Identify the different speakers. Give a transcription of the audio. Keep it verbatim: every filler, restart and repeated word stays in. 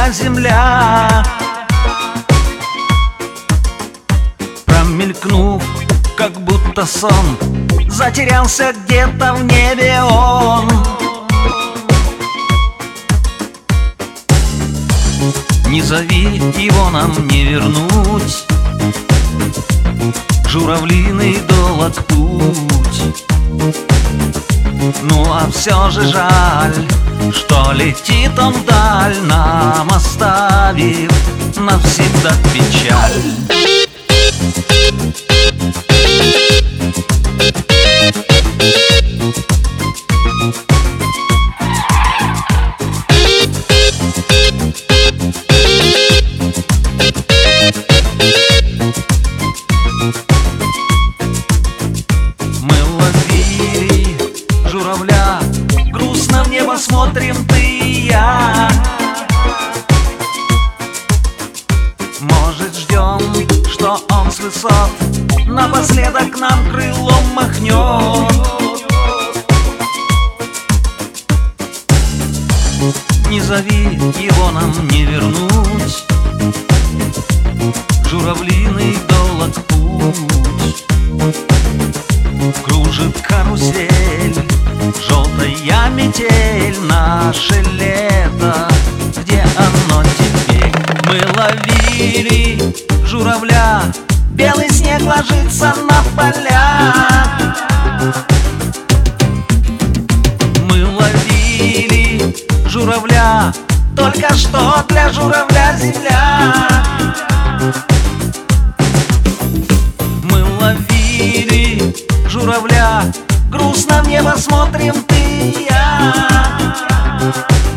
Speaker 1: моя земля. Промелькнув, как будто сон, затерялся где-то в небе он. Не зови, его нам не вернуть, журавлиный долог путь. Ну а все же жаль, что летит он вдаль, нам оставив навсегда печаль. Журавля, грустно в небо смотрим ты и я. Может, ждем, что он с высот напоследок нам крылом махнет. Не зови, его нам не вернуть, журавлиный долог путь. Кружит карусель, желтая метель, наше лето, где оно теперь? Мы ловили журавля, белый снег ложится на поля. Мы ловили журавля, только что для журавля земля. Мы ловили журавля, грустно в небо смотрим ты и я.